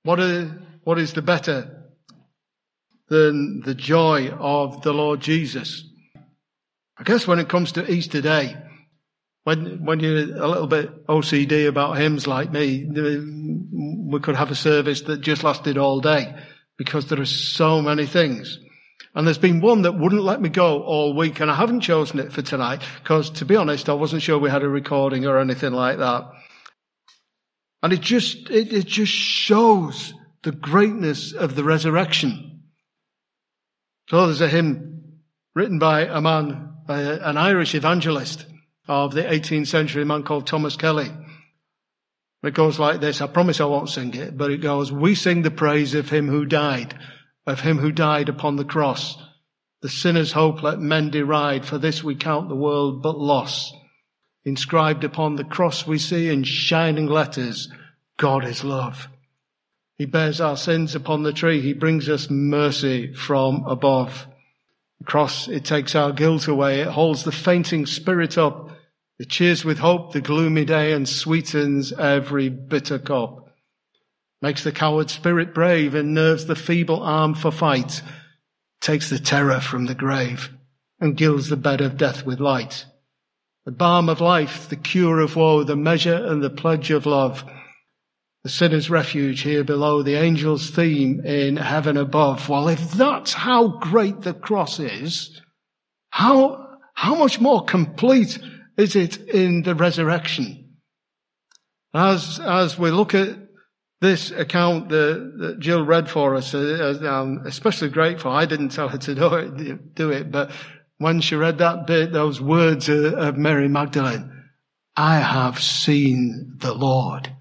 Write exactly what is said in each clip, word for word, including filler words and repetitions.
What is, what is the better than the joy of the Lord Jesus? I guess when it comes to Easter Day, when when you're a little bit O C D about hymns like me, we could have a service that just lasted all day because there are so many things. And there's been one that wouldn't let me go all week, and I haven't chosen it for tonight because, to be honest, I wasn't sure we had a recording or anything like that. And it just it, it just shows the greatness of the resurrection. So there's a hymn written by a man, uh, an Irish evangelist of the eighteenth century, a man called Thomas Kelly. It goes like this. I promise I won't sing it, but it goes, "We sing the praise of him who died, of him who died upon the cross. The sinner's hope let men deride, for this we count the world but loss. Inscribed upon the cross we see in shining letters, God is love. He bears our sins upon the tree. He brings us mercy from above. The cross, it takes our guilt away. It holds the fainting spirit up. It cheers with hope the gloomy day and sweetens every bitter cup. Makes the coward spirit brave and nerves the feeble arm for fight. Takes the terror from the grave and gilds the bed of death with light. The balm of life, the cure of woe, the measure and the pledge of love. The sinner's refuge here below, the angel's theme in heaven above." Well, if that's how great the cross is, how, how much more complete is it in the resurrection? As, as we look at this account that, that Jill read for us, uh, I'm especially grateful. I didn't tell her to do it, do it, but when she read that bit, those words of, of Mary Magdalene, "I have seen the Lord."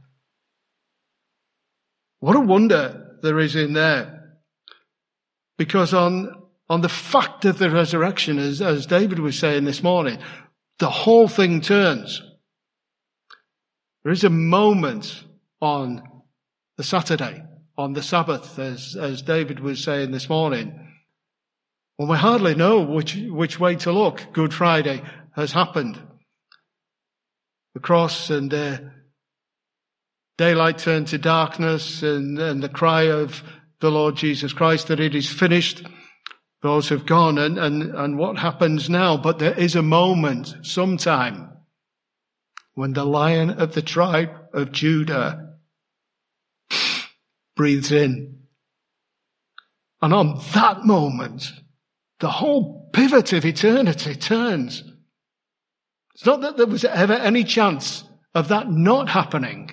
What a wonder there is in there. Because on, on the fact of the resurrection, as, as David was saying this morning, the whole thing turns. There is a moment on the Saturday, on the Sabbath, as, as David was saying this morning, when we hardly know which, which way to look. Good Friday has happened. The cross and the daylight turned to darkness, and, and the cry of the Lord Jesus Christ that it is finished. Those have gone, and, and, and what happens now? But there is a moment, sometime, when the Lion of the tribe of Judah breathes in. And on that moment, the whole pivot of eternity turns. It's not that there was ever any chance of that not happening.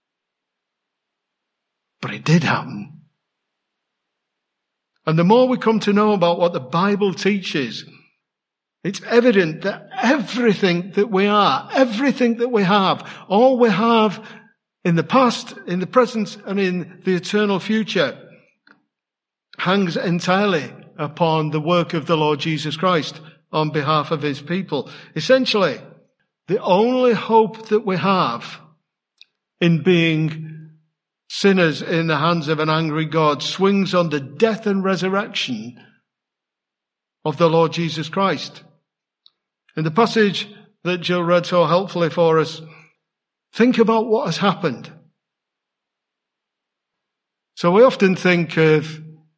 But it did happen. And the more we come to know about what the Bible teaches, it's evident that everything that we are, everything that we have, all we have in the past, in the present, and in the eternal future, hangs entirely upon the work of the Lord Jesus Christ on behalf of his people. Essentially, the only hope that we have in being sinners in the hands of an angry God swings on the death and resurrection of the Lord Jesus Christ. In the passage that Jill read so helpfully for us, think about what has happened. So we often think of,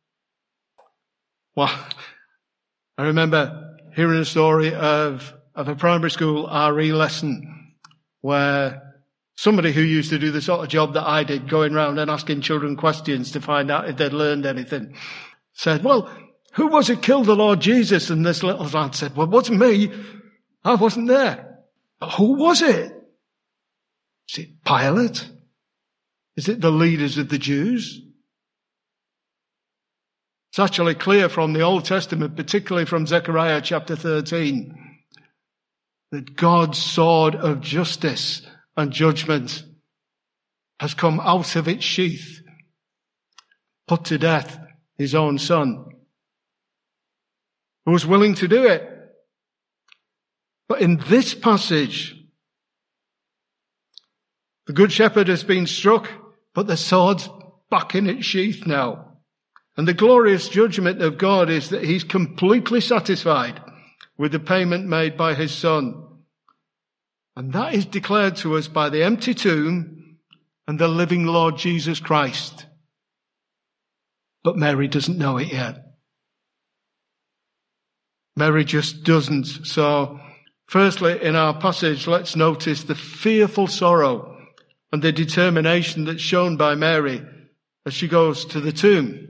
well, I remember hearing a story of, of a primary school R E lesson where somebody who used to do the sort of job that I did, going around and asking children questions to find out if they'd learned anything, said, "Well, who was it killed the Lord Jesus?" And this little lad said, "Well, it wasn't me. I wasn't there." "But who was it? Is it Pilate? Is it the leaders of the Jews?" It's actually clear from the Old Testament, particularly from Zechariah chapter thirteen, that God's sword of justice and judgment has come out of its sheath, put to death his own son, who was willing to do it. But in this passage, the Good Shepherd has been struck, but the sword's back in its sheath now. And the glorious judgment of God is that he's completely satisfied with the payment made by his son. And that is declared to us by the empty tomb and the living Lord Jesus Christ, but Mary doesn't know it yet. Mary just doesn't. So, firstly, in our passage, let's notice the fearful sorrow and the determination that's shown by Mary as she goes to the tomb.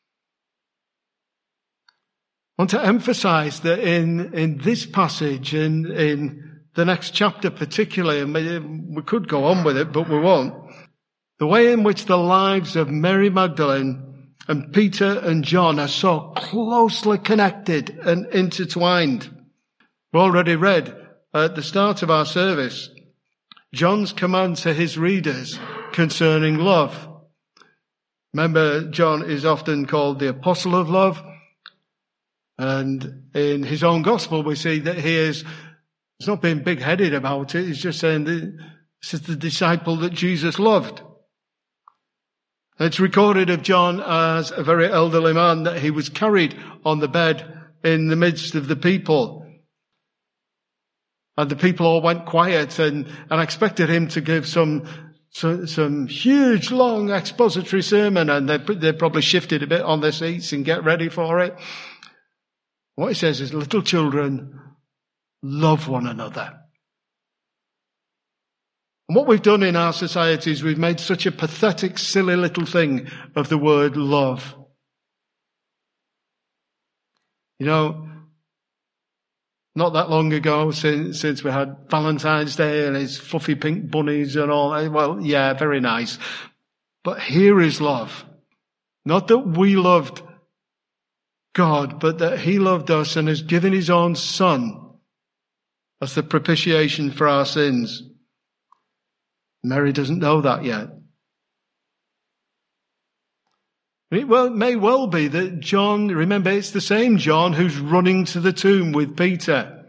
I want to emphasize that in, in this passage, in, in the next chapter particularly, and we could go on with it, but we won't, the way in which the lives of Mary Magdalene and Peter and John are so closely connected and intertwined. We already read at the start of our service John's command to his readers concerning love. Remember, John is often called the apostle of love. And in his own gospel, we see that he is, he's not being big-headed about it. He's just saying that this is the disciple that Jesus loved. It's recorded of John as a very elderly man that he was carried on the bed in the midst of the people. And the people all went quiet and, and expected him to give some, some, some huge, long expository sermon, and they, they probably shifted a bit on their seats and get ready for it. What he says is, little children, love one another. And what we've done in our society is we've made such a pathetic, silly little thing of the word love. You know, not that long ago, since, since we had Valentine's Day and his fluffy pink bunnies and all, well, yeah, very nice. But here is love. Not that we loved God, but that he loved us and has given his own Son as the propitiation for our sins. Mary doesn't know that yet. It well, may well be that John, remember it's the same John who's running to the tomb with Peter.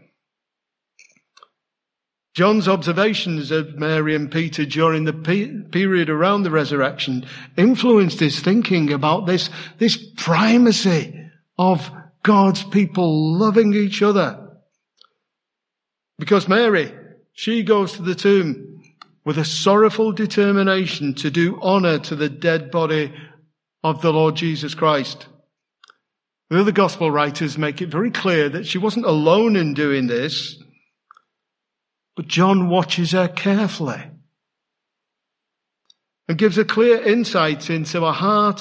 John's observations of Mary and Peter during the pe- period around the resurrection influenced his thinking about this, this primacy of God's people loving each other. Because Mary, she goes to the tomb with a sorrowful determination to do honour to the dead body of the Lord Jesus Christ. The other gospel writers make it very clear that she wasn't alone in doing this, but John watches her carefully and gives a clear insight into a heart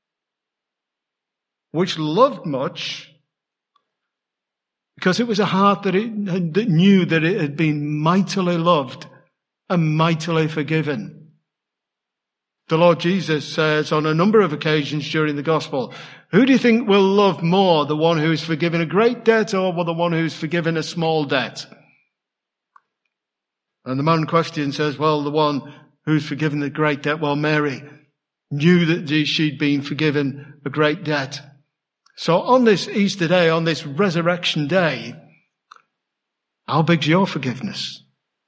which loved much, because it was a heart that, it, that knew that it had been mightily loved and mightily forgiven. The Lord Jesus says on a number of occasions during the gospel, who do you think will love more, the one who is forgiven a great debt or the one who is forgiven a small debt? And the man questioned says, well, the one who's forgiven the great debt. Well, Mary knew that she'd been forgiven a great debt. So on this Easter day, on this resurrection day, how big's your forgiveness?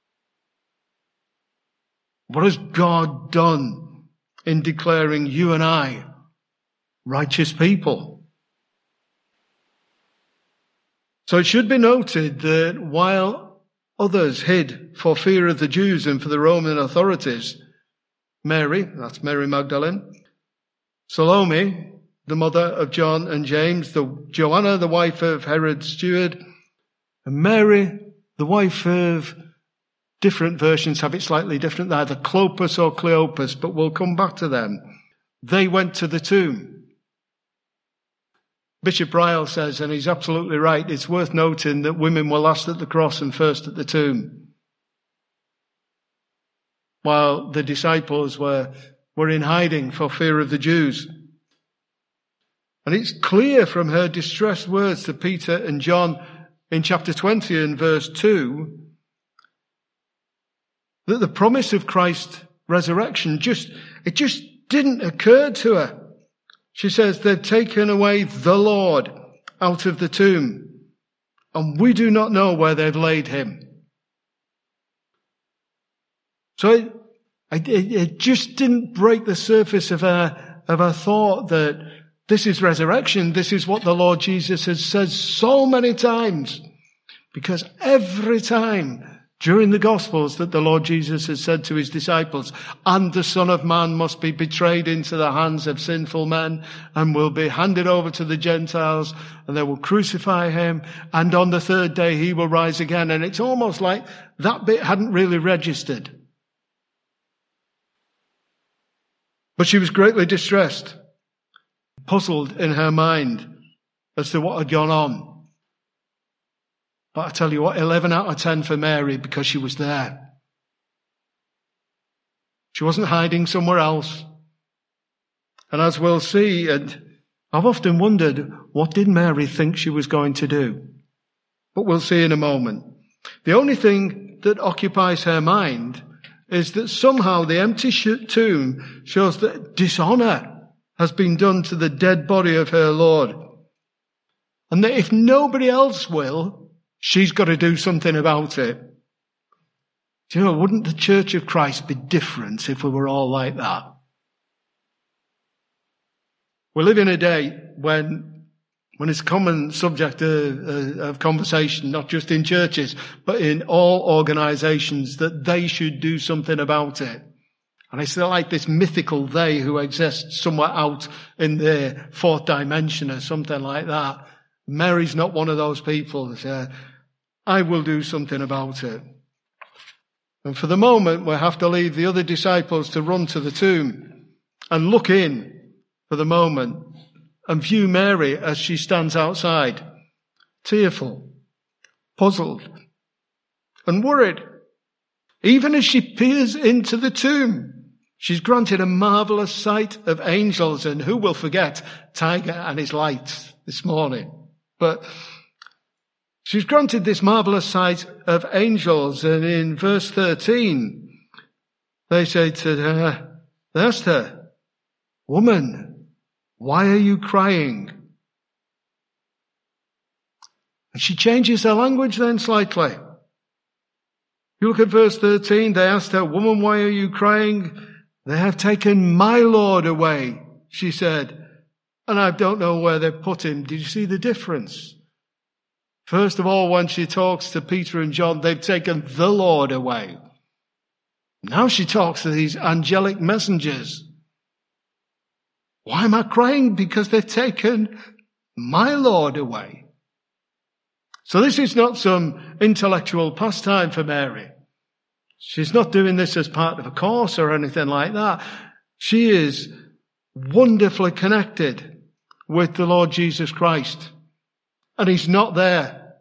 What has God done in declaring you and I righteous people? So it should be noted that while others hid for fear of the Jews and for the Roman authorities, Mary, that's Mary Magdalene, Salome, the mother of John and James, the Joanna, the wife of Herod's steward, and Mary, the wife of, different versions have it slightly different, either Clopas or Cleopas, but we'll come back to them. They went to the tomb. Bishop Ryle says, and he's absolutely right, it's worth noting that women were last at the cross and first at the tomb, while the disciples were, were in hiding for fear of the Jews. And it's clear from her distressed words to Peter and John in chapter twenty and verse two that the promise of Christ's resurrection just, it just didn't occur to her. She says they've taken away the Lord out of the tomb, and we do not know where they've laid him. So it, it, it just didn't break the surface of her, of her thought that this is resurrection. This is what the Lord Jesus has said so many times. Because every time during the Gospels that the Lord Jesus has said to his disciples, and the Son of Man must be betrayed into the hands of sinful men and will be handed over to the Gentiles, and they will crucify him, and on the third day he will rise again. And it's almost like that bit hadn't really registered. But she was greatly distressed, puzzled in her mind as to what had gone on. But I tell you what, eleven out of ten for Mary, because she was there. She wasn't hiding somewhere else. And as we'll see, and I've often wondered, what did Mary think she was going to do? But we'll see in a moment. The only thing that occupies her mind is that somehow the empty tomb shows that dishonor has been done to the dead body of her Lord. And that if nobody else will, she's got to do something about it. Do you know, wouldn't the Church of Christ be different if we were all like that? We live in a day when, when it's a common subject of, of conversation, not just in churches, but in all organizations, that they should do something about it. And it's like this mythical they who exists somewhere out in the fourth dimension or something like that. Mary's not one of those people that say, I will do something about it. And for the moment, we have to leave the other disciples to run to the tomb and look in for the moment and view Mary as she stands outside, tearful, puzzled, and worried. Even as she peers into the tomb, she's granted a marvelous sight of angels, and who will forget Tiger and his lights this morning? But she's granted this marvelous sight of angels, and in verse thirteen, they say to her, they asked her, woman, why are you crying? And she changes her language then slightly. You look at verse thirteen, they asked her, woman, why are you crying? They have taken my Lord away, she said, and I don't know where they've put him. Did you see the difference? First of all, when she talks to Peter and John, they've taken the Lord away. Now she talks to these angelic messengers. Why am I crying? Because they've taken my Lord away. So this is not some intellectual pastime for Mary. She's not doing this as part of a course or anything like that. She is wonderfully connected with the Lord Jesus Christ. And he's not there.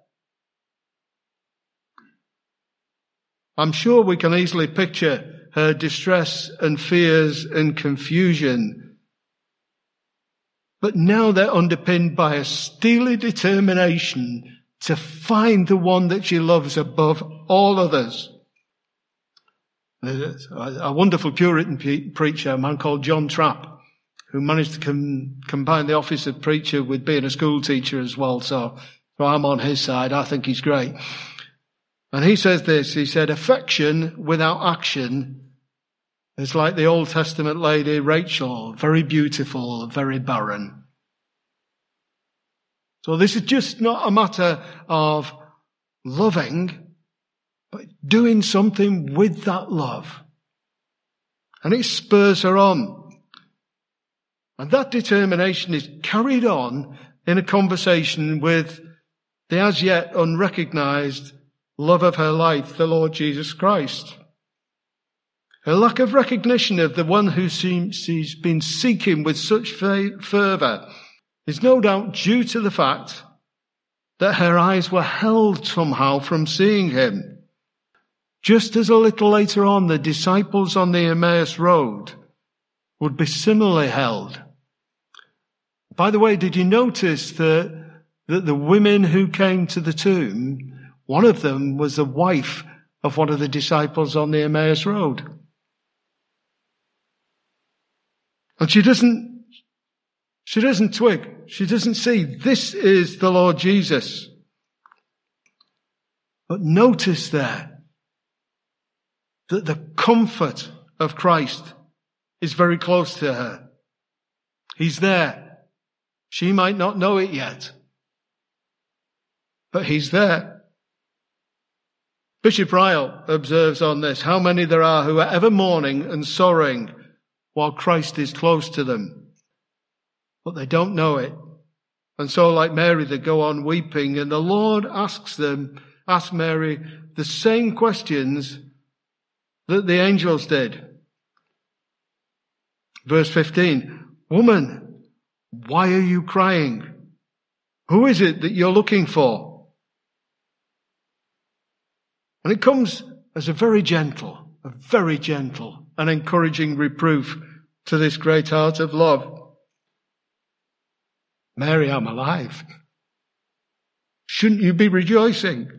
I'm sure we can easily picture her distress and fears and confusion. But now they're underpinned by a steely determination to find the one that she loves above all others. There's a wonderful Puritan pe- preacher, a man called John Trapp, who managed to com- combine the office of preacher with being a school teacher as well. So, so I'm on his side. I think he's great. And he says this, he said, affection without action is like the Old Testament lady Rachel, very beautiful, very barren. So this is just not a matter of loving, but doing something with that love. And it spurs her on. And that determination is carried on in a conversation with the as yet unrecognized love of her life, the Lord Jesus Christ. Her lack of recognition of the one who she's been seeking with such fervour is no doubt due to the fact that her eyes were held somehow from seeing him. Just as a little later on, the disciples on the Emmaus Road would be similarly held. By the way, did you notice that, that the women who came to the tomb, one of them was the wife of one of the disciples on the Emmaus Road? And she doesn't, she doesn't twig. She doesn't see this is the Lord Jesus. But notice there that the comfort of Christ is very close to her. He's there. She might not know it yet, but he's there. Bishop Ryle observes on this, how many there are who are ever mourning and sorrowing while Christ is close to them, but they don't know it. And so, like Mary, they go on weeping, and the Lord asks them, asks Mary the same questions that the angels did. Verse fifteen, woman, why are you crying? Who is it that you're looking for? And it comes as a very gentle, a very gentle and encouraging reproof to this great heart of love. Mary, I'm alive. Shouldn't you be rejoicing?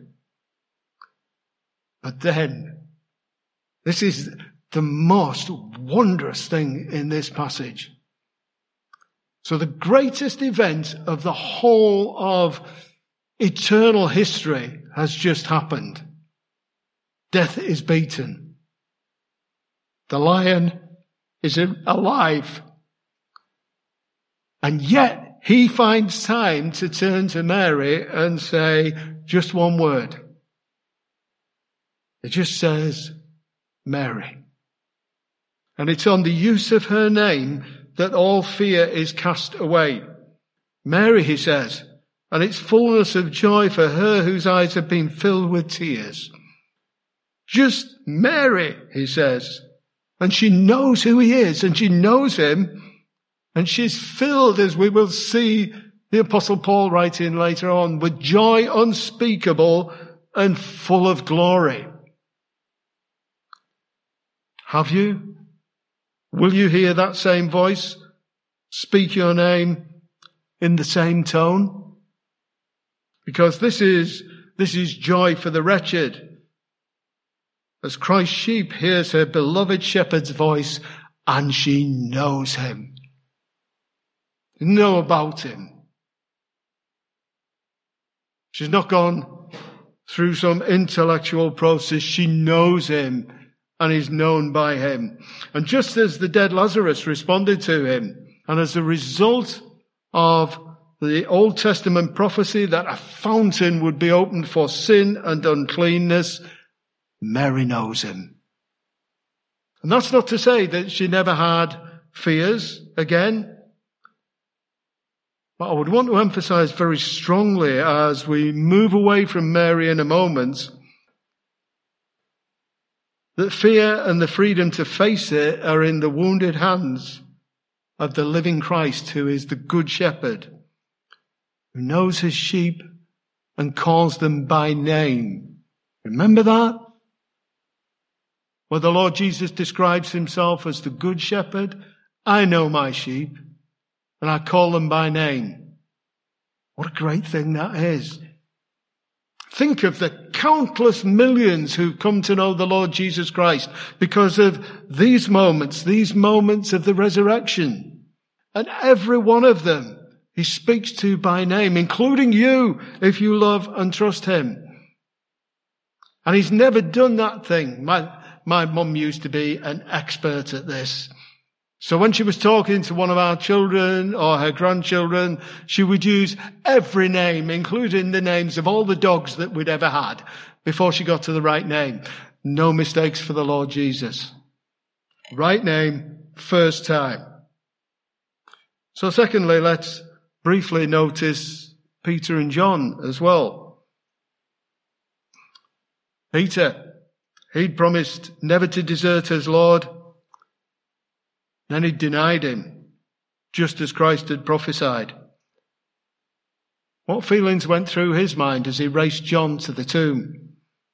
But then, this is the most wondrous thing in this passage. So the greatest event of the whole of eternal history has just happened. Death is beaten. The lion is alive. And yet he finds time to turn to Mary and say just one word. It just says, Mary. And it's on the use of her name that all fear is cast away. Mary, he says, and it's fullness of joy for her whose eyes have been filled with tears. Just Mary, he says. And she knows who he is, and she knows him, and she's filled, as we will see the Apostle Paul writing later on, with joy unspeakable and full of glory. Have you? Will you hear that same voice speak your name in the same tone? Because this is, this is joy for the wretched. As Christ's sheep hears her beloved shepherd's voice, and she knows him. Know about him. She's not gone through some intellectual process. She knows him and is known by him. And just as the dead Lazarus responded to him, and as a result of the Old Testament prophecy that a fountain would be opened for sin and uncleanness, Mary knows him. And that's not to say that she never had fears again. But I would want to emphasize very strongly as we move away from Mary in a moment that fear and the freedom to face it are in the wounded hands of the living Christ, who is the good shepherd, who knows his sheep and calls them by name. Remember that? Where the Lord Jesus describes himself as the good shepherd. I know my sheep, and I call them by name. What a great thing that is. Think of the countless millions who've come to know the Lord Jesus Christ because of these moments, these moments of the resurrection. And every one of them he speaks to by name, including you, if you love and trust him. And he's never done that thing. My, my mum used to be an expert at this. So when she was talking to one of our children or her grandchildren, she would use every name, including the names of all the dogs that we'd ever had, before she got to the right name. No mistakes for the Lord Jesus. Right name, first time. So secondly, let's briefly notice Peter and John as well. Peter, he'd promised never to desert his Lord. Then he denied him, just as Christ had prophesied. What feelings went through his mind as he raced John to the tomb?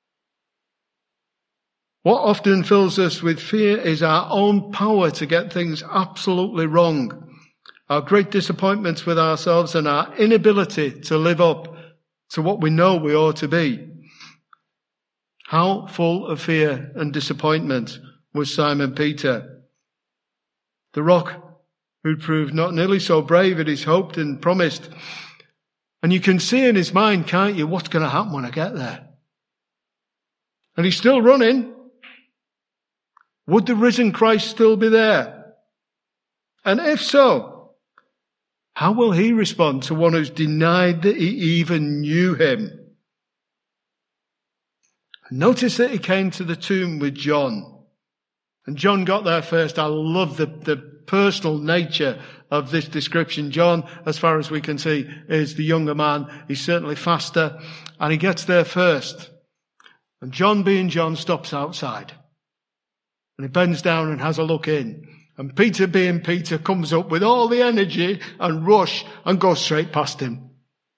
What often fills us with fear is our own power to get things absolutely wrong, our great disappointments with ourselves and our inability to live up to what we know we ought to be. How full of fear and disappointment was Simon Peter? The rock who proved not nearly so brave as he's hoped and promised. And you can see in his mind, can't you, what's going to happen when I get there? And he's still running. Would the risen Christ still be there? And if so, how will he respond to one who's denied that he even knew him? Notice that he came to the tomb with John. And John got there first. I love the, the personal nature of this description. John, as far as we can see, is the younger man. He's certainly faster. And he gets there first. And John, being John, stops outside. And he bends down and has a look in. And Peter, being Peter, comes up with all the energy and rush and goes straight past him.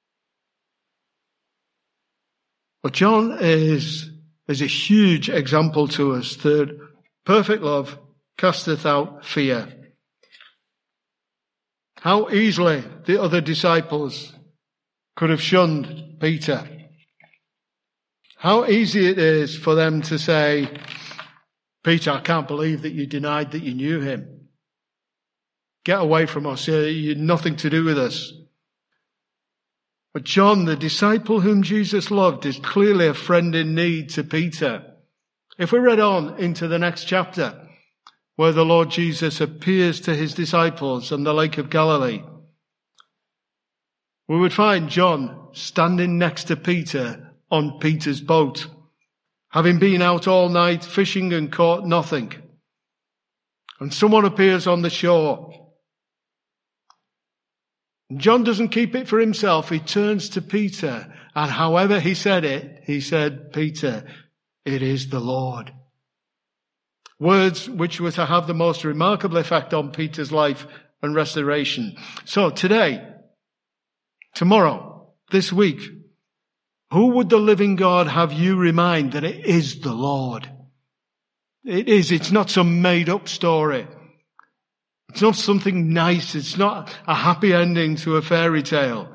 But John is, is a huge example to us that perfect love casteth out fear. How easily the other disciples could have shunned Peter. How easy it is for them to say, Peter, I can't believe that you denied that you knew him. Get away from us. You had nothing to do with us. But John, the disciple whom Jesus loved, is clearly a friend in need to Peter. If we read on into the next chapter, where the Lord Jesus appears to his disciples on the Lake of Galilee, we would find John standing next to Peter on Peter's boat, having been out all night fishing and caught nothing. And someone appears on the shore. And John doesn't keep it for himself. He turns to Peter. And however he said it, he said, Peter, it is the Lord. Words which were to have the most remarkable effect on Peter's life and restoration. So today, tomorrow, this week, who would the living God have you remind that it is the Lord? It is. It's not some made-up story. It's not something nice. It's not a happy ending to a fairy tale.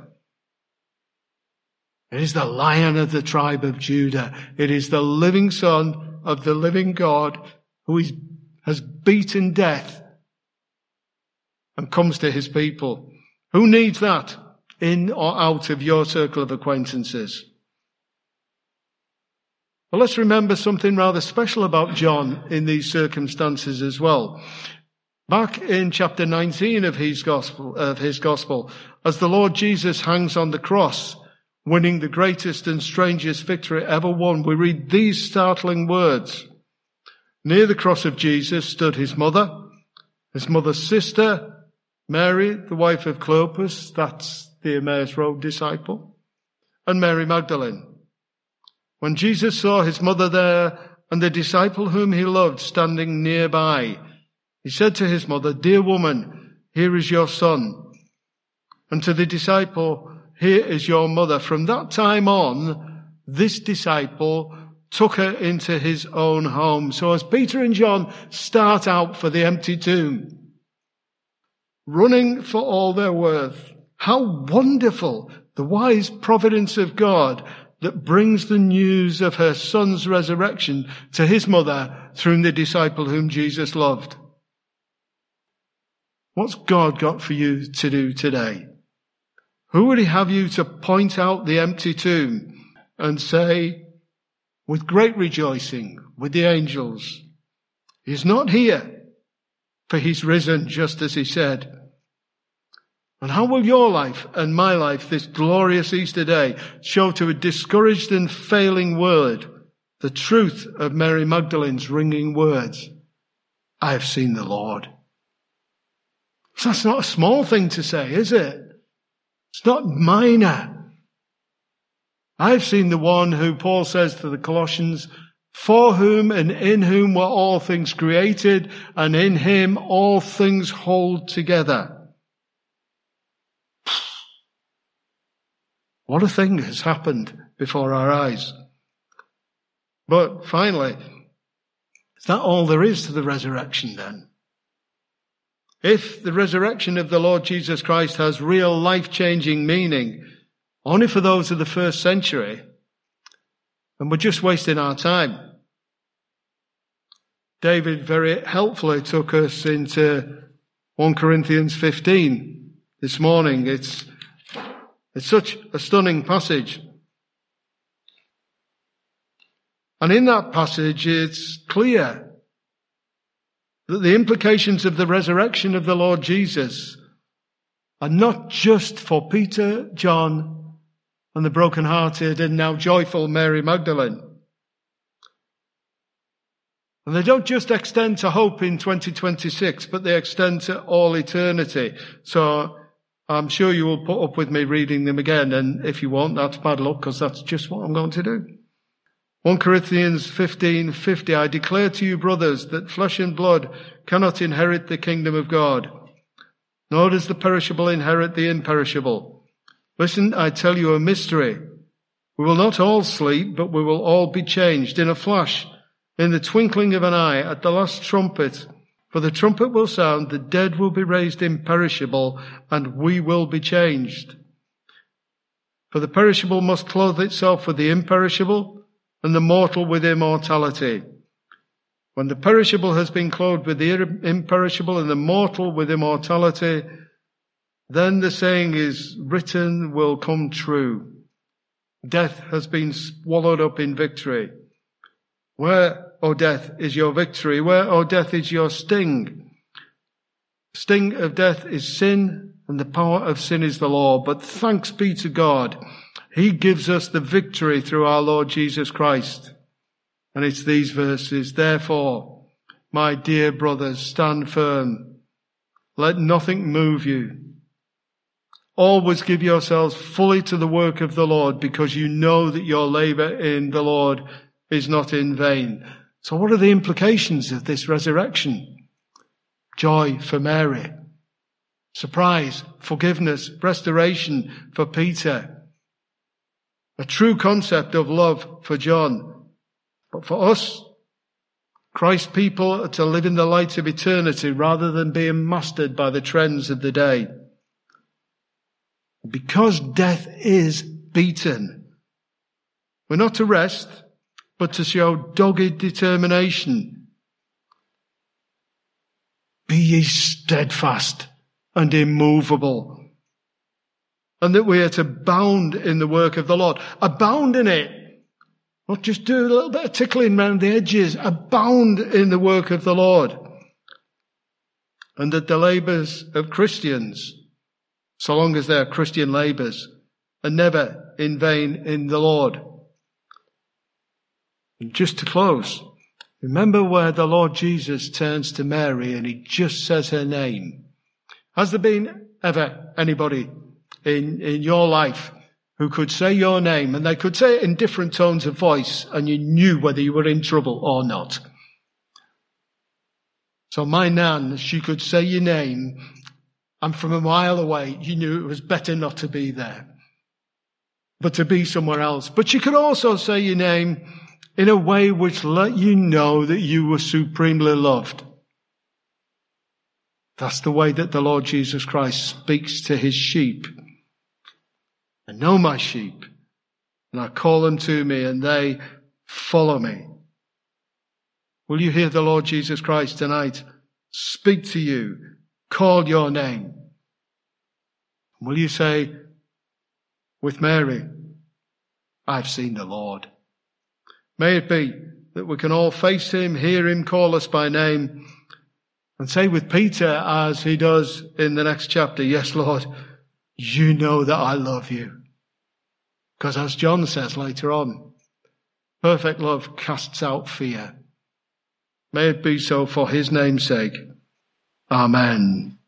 It is the Lion of the tribe of Judah. It is the living Son of the living God who is, has beaten death and comes to his people. Who needs that in or out of your circle of acquaintances? Well, let's remember something rather special about John in these circumstances as well. Back in chapter nineteen of his gospel, of his gospel, as the Lord Jesus hangs on the cross, winning the greatest and strangest victory ever won, we read these startling words. Near the cross of Jesus stood his mother, his mother's sister, Mary, the wife of Clopas, that's the Emmaus Road disciple, and Mary Magdalene. When Jesus saw his mother there and the disciple whom he loved standing nearby, he said to his mother, Dear woman, here is your son. And to the disciple, here is your mother. From that time on, this disciple took her into his own home. So as Peter and John start out for the empty tomb, running for all they're worth, how wonderful the wise providence of God that brings the news of her son's resurrection to his mother through the disciple whom Jesus loved. What's God got for you to do today? Who would he have you to point out the empty tomb and say, with great rejoicing, with the angels, he's not here, for he's risen just as he said. And how will your life and my life this glorious Easter day show to a discouraged and failing world the truth of Mary Magdalene's ringing words, I have seen the Lord. So that's not a small thing to say, is it? It's not minor. I've seen the one who Paul says to the Colossians, for whom and in whom were all things created, and in him all things hold together. What a thing has happened before our eyes. But finally, is that all there is to the resurrection then? If the resurrection of the Lord Jesus Christ has real life-changing meaning only for those of the first century, then we're just wasting our time. David very helpfully took us into First Corinthians fifteen this morning. It's, it's such a stunning passage. And in that passage, it's clear that the implications of the resurrection of the Lord Jesus are not just for Peter, John, and the broken-hearted and now joyful Mary Magdalene. And they don't just extend to hope in twenty twenty-six, but they extend to all eternity. So I'm sure you will put up with me reading them again. And if you won't, that's bad luck, because that's just what I'm going to do. First Corinthians fifteen fifty, I declare to you, brothers, that flesh and blood cannot inherit the kingdom of God, nor does the perishable inherit the imperishable. Listen, I tell you a mystery. We will not all sleep, but we will all be changed in a flash, in the twinkling of an eye, at the last trumpet. For the trumpet will sound, the dead will be raised imperishable, and we will be changed. For the perishable must clothe itself with the imperishable, and the mortal with immortality. When the perishable has been clothed with the imperishable, and the mortal with immortality, then the saying is written will come true. Death has been swallowed up in victory. Where, O death, is your victory? Where, O death, is your sting? The sting of death is sin, and the power of sin is the law. But thanks be to God, He gives us the victory through our Lord Jesus Christ. And it's these verses. Therefore, my dear brothers, stand firm. Let nothing move you. Always give yourselves fully to the work of the Lord, because you know that your labor in the Lord is not in vain. So what are the implications of this resurrection? Joy for Mary. Surprise, forgiveness, restoration for Peter. A true concept of love for John. But for us, Christ's people are to live in the light of eternity rather than being mastered by the trends of the day. Because death is beaten, we're not to rest, but to show dogged determination. Be ye steadfast and immovable. And that we are to abound in the work of the Lord. Abound in it. Not just do a little bit of tickling around the edges. Abound in the work of the Lord. And that the labours of Christians, so long as they are Christian labours, are never in vain in the Lord. And just to close, remember where the Lord Jesus turns to Mary and He just says her name. Has there been ever anybody in, in your life who could say your name, and they could say it in different tones of voice, and you knew whether you were in trouble or not? So my nan, she could say your name, and from a mile away, you knew it was better not to be there, but to be somewhere else. But she could also say your name in a way which let you know that you were supremely loved. That's the way that the Lord Jesus Christ speaks to His sheep. I know my sheep, and I call them to me, and they follow me. Will you hear the Lord Jesus Christ tonight speak to you, call your name? Will you say with Mary, I've seen the Lord? May it be that we can all face Him, hear Him call us by name, and say with Peter, as he does in the next chapter, yes, Lord, you know that I love you. Because as John says later on, perfect love casts out fear. May it be so for His name's sake. Amen.